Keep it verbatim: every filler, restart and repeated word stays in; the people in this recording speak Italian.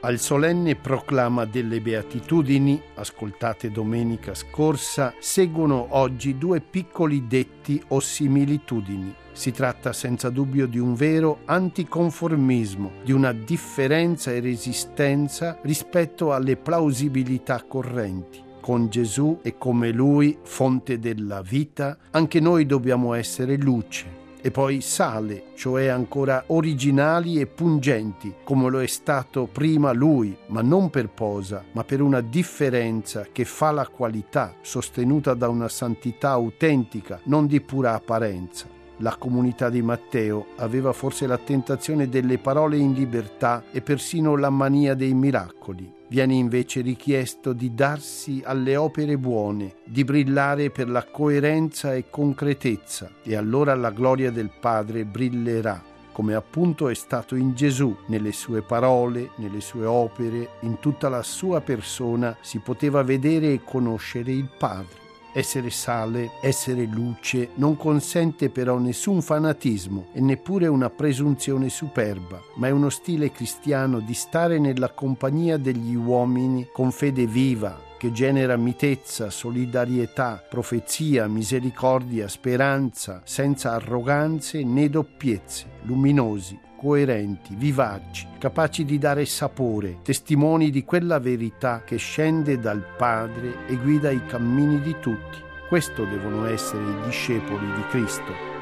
Al solenne proclama delle beatitudini, ascoltate domenica scorsa, seguono oggi due piccoli detti o similitudini. Si tratta senza dubbio di un vero anticonformismo, di una differenza e resistenza rispetto alle plausibilità correnti. Con Gesù e come Lui, fonte della vita, anche noi dobbiamo essere luce. E poi sale, cioè ancora originali e pungenti, come lo è stato prima lui, ma non per posa, ma per una differenza che fa la qualità, sostenuta da una santità autentica, non di pura apparenza. La comunità di Matteo aveva forse la tentazione delle parole in libertà e persino la mania dei miracoli. Viene invece richiesto di darsi alle opere buone, di brillare per la coerenza e concretezza, e allora la gloria del Padre brillerà, come appunto è stato in Gesù, nelle sue parole, nelle sue opere, in tutta la sua persona si poteva vedere e conoscere il Padre. Essere sale, essere luce, non consente però nessun fanatismo e neppure una presunzione superba, ma è uno stile cristiano di stare nella compagnia degli uomini con fede viva, che genera mitezza, solidarietà, profezia, misericordia, speranza, senza arroganze né doppiezze, luminosi, coerenti, vivaci, capaci di dare sapore, testimoni di quella verità che scende dal Padre e guida i cammini di tutti. Questo devono essere i discepoli di Cristo.